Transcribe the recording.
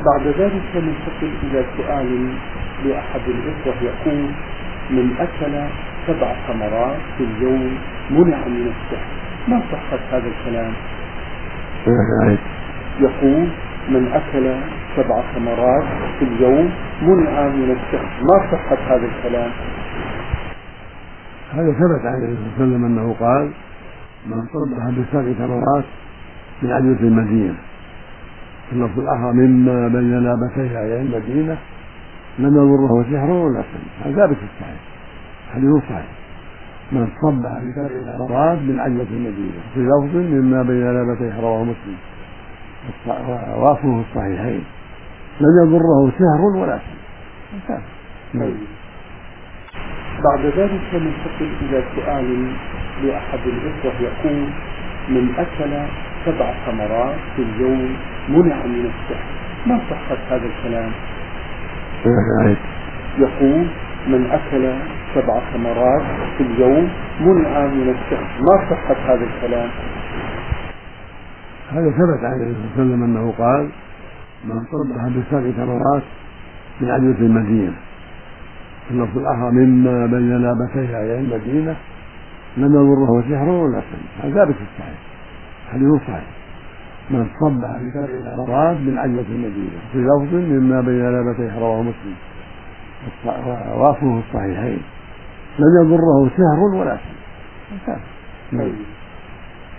بعد ذلك ننتقل إلى سؤال لأحد الإخوة يقول: من أكل 7 ثمرات في اليوم منع من السحر، ما صحة هذا الكلام؟ يقول: من أكل 7 ثمرات في اليوم منع من السحر، ما صحة هذا الكلام؟ هذا ثبت عن النبي صلى الله عليه وسلم أنه قال: من صبح ب7 ثمرات من عجوة المدينة، في اللفظ الآخر مما بين لابتيها أي المدينة، لم يضره سحر ولا سحر. هذا ثابت في الصحيح، حديث صحيح. من صبح ب7 ثمرات من عجوة المدينة في لفظ مما بين لابتيها، رواه مسلم وافه في الصحيحين، لم يضره سحر ولا سحر. بعد ذلك ننتقل إلى سؤال لأحد الإخوة يقول: من أكل 7 ثمرات في اليوم منع من السحر، ما صحة هذا الكلام؟ يقول: من أكل 7 ثمرات في اليوم منع من السحر، ما صحة هذا الكلام؟ هذا ثبت عن النبي صلى الله عليه وسلم أنه قال: من صبح ب7 ثمرات من عجوة المدينة، في اللفظ الآخر مما بين لابتيها أي المدينة، لم يضره سحر ولا سحر. هذا ثابت في الصحيح، حديث صحيح. من صبح ب7 ثمرات من عجوة المدينة في لفظ مما بين لابتيها، رواه مسلم وافه في الصحيحين، لم يضره سحر ولا سحر.